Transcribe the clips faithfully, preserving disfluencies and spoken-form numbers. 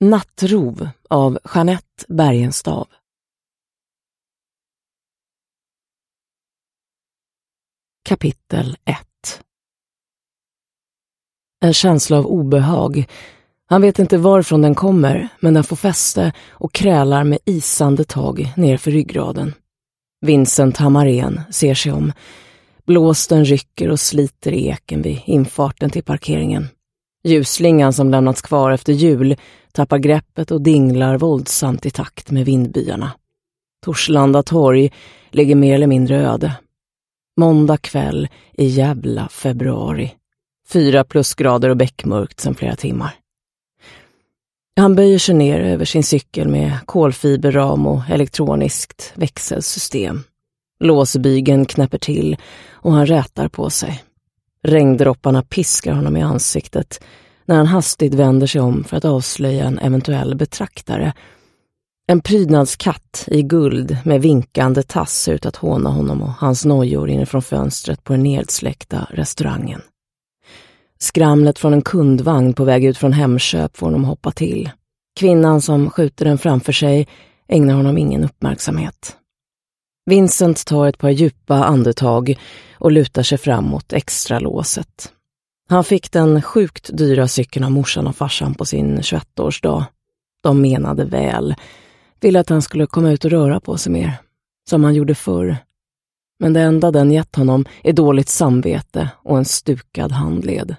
Nattrov av Jeanette Bergenstav. Kapitel ett. En känsla av obehag. Han vet inte varifrån den kommer, men den får fäste och krälar med isande tag ner för ryggraden. Vincent Hammarén ser sig om. Blåsten rycker och sliter i eken vid infarten till parkeringen. Ljusslingan som lämnats kvar efter jul tappar greppet och dinglar våldsamt i takt med vindbyarna. Torslanda torg ligger mer eller mindre öde. Måndag kväll i jävla februari. Fyra plusgrader och bäckmörkt sedan flera timmar. Han böjer sig ner över sin cykel med kolfiberram och elektroniskt växelsystem. Låsbygeln knäpper till och han rätar på sig. Regndropparna piskar honom i ansiktet när han hastigt vänder sig om för att avslöja en eventuell betraktare. En prydnadskatt i guld med vinkande tass ser ut att håna honom och hans nojor inifrån fönstret på den nedsläckta restaurangen. Skramlet från en kundvagn på väg ut från Hemköp får honom hoppa till. Kvinnan som skjuter den framför sig ägnar honom ingen uppmärksamhet. Vincent tar ett par djupa andetag och lutar sig framåt extra låset. Han fick den sjukt dyra cykeln av morsan och farsan på sin tjugoettårsdag. De menade väl, ville att han skulle komma ut och röra på sig mer, som han gjorde förr. Men det enda den gett honom är dåligt samvete och en stukad handled.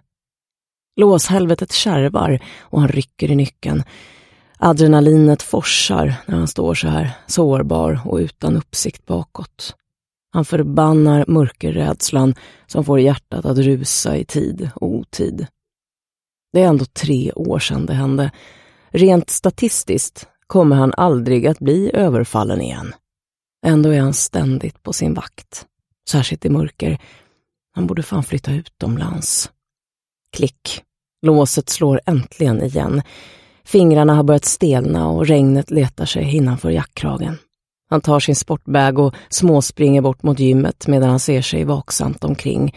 Låshelvetet kärvar och han rycker i nyckeln. Adrenalinet forsar när han står så här, sårbar och utan uppsikt bakåt. Han förbannar mörkerrädslan som får hjärtat att rusa i tid och otid. Det är ändå tre år sedan det hände. Rent statistiskt kommer han aldrig att bli överfallen igen. Ändå är han ständigt på sin vakt. Särskilt i mörker. Han borde fan flytta utomlands. Klick. Låset slår äntligen igen. Fingrarna har börjat stelna och regnet letar sig innanför jackkragen. Han tar sin sportbag och småspringer bort mot gymmet medan han ser sig vaksamt omkring.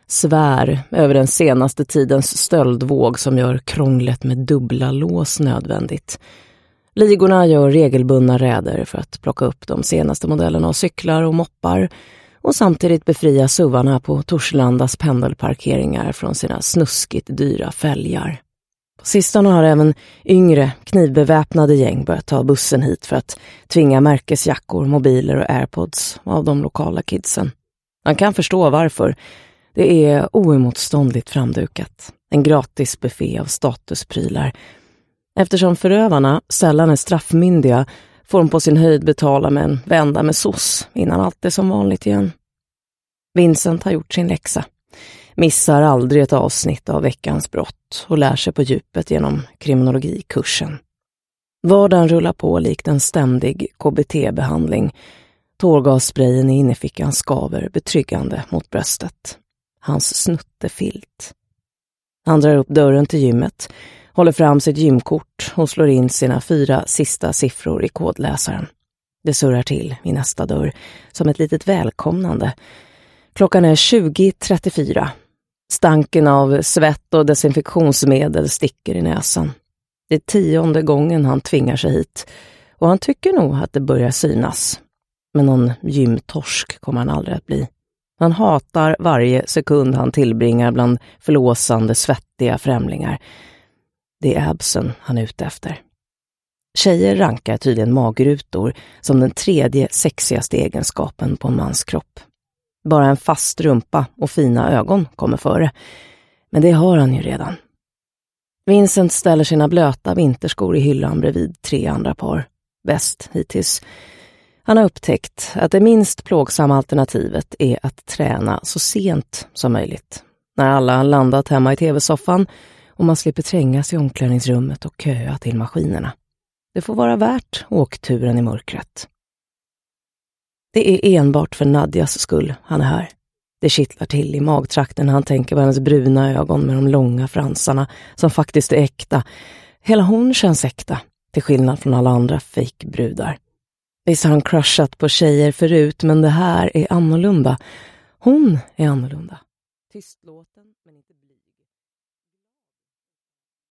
Svär över den senaste tidens stöldvåg som gör krånglet med dubbla lås nödvändigt. Ligorna gör regelbundna räder för att plocka upp de senaste modellerna av cyklar och moppar och samtidigt befria suvarna på Torslandas pendelparkeringar från sina snuskigt dyra fälgar. På sistone har även yngre, knivbeväpnade gäng börjat ta bussen hit för att tvinga märkesjackor, mobiler och airpods av de lokala kidsen. Man kan förstå varför. Det är oemotståndligt framdukat. En gratis buffé av statusprylar. Eftersom förövarna sällan är straffmyndiga får de på sin höjd betala med en vända med sås innan allt är som vanligt igen. Vincent har gjort sin läxa. Missar aldrig ett avsnitt av veckans brott och lär sig på djupet genom kriminologikursen. Vardagen rullar på likt en ständig K B T-behandling. Tårgassprayen i innefickan skaver betryggande mot bröstet. Hans snuttefilt. Han drar upp dörren till gymmet, håller fram sitt gymkort och slår in sina fyra sista siffror i kodläsaren. Det surrar till i nästa dörr som ett litet välkomnande. Klockan är tjugo trettiofyra. Stanken av svett och desinfektionsmedel sticker i näsan. Det är tionde gången han tvingar sig hit och han tycker nog att det börjar synas. Men någon gymtorsk kommer han aldrig att bli. Han hatar varje sekund han tillbringar bland förlåsande, svettiga främlingar. Det är absen han är ute efter. Tjejer rankar tydligen magrutor som den tredje sexigaste egenskapen på en mans kropp. Bara en fast rumpa och fina ögon kommer före. Men det har han ju redan. Vincent ställer sina blöta vinterskor i hyllan bredvid tre andra par. Bäst hittills. Han har upptäckt att det minst plågsamma alternativet är att träna så sent som möjligt. När alla har landat hemma i tv-soffan och man slipper trängas i omklädningsrummet och köa till maskinerna. Det får vara värt åkturen i mörkret. Det är enbart för Nadjas skull han är här. Det kittlar till i magtrakten när han tänker på hennes bruna ögon med de långa fransarna som faktiskt är äkta. Hela hon känns äkta, till skillnad från alla andra fejkbrudar. Visst har han crushat på tjejer förut, men det här är annorlunda. Hon är annorlunda. Tystlåten, men inte